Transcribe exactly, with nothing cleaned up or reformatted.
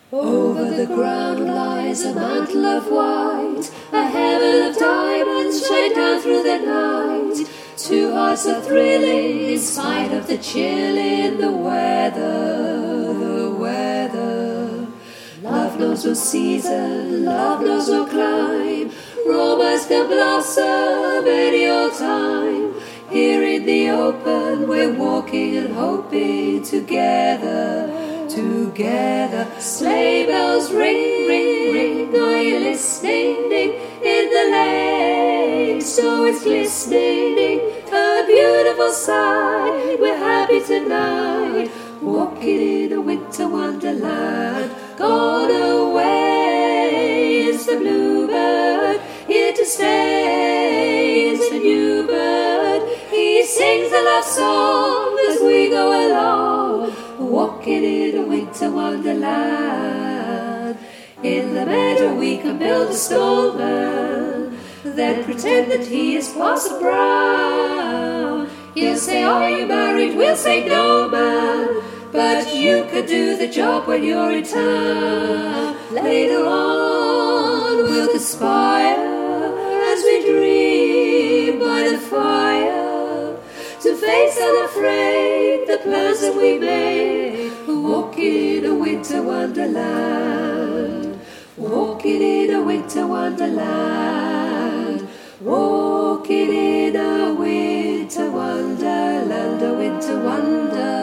Over the ground lies a mantle of white, a heaven of diamonds shine down through the night. Two hearts are thrilling in spite of the chill in the weather, the weather. Love knows no season, love knows no clime. Romance can blossom any old time. Here in the open we're walking and hoping together, together. Sleigh bells ring, ring, ring. Are you listening? In the lane, so it's glistening. A beautiful sight. We're happy tonight, walking in a winter wonderland. Gone away is the bluebird, here to stay is the new bird. He sings a love song as we go along, walking in a winter wonderland. In the meadow we can build a snowman, then pretend that he is Parson Brown. He'll say, are you married? We'll say, no, man, but you can do the job when you're in town. Later on we'll conspire as we dream by the fire, to face unafraid the plans that we made, walking in a winter wonderland, walking in a winter wonderland, walking in a winter wonderland, a winter wonderland.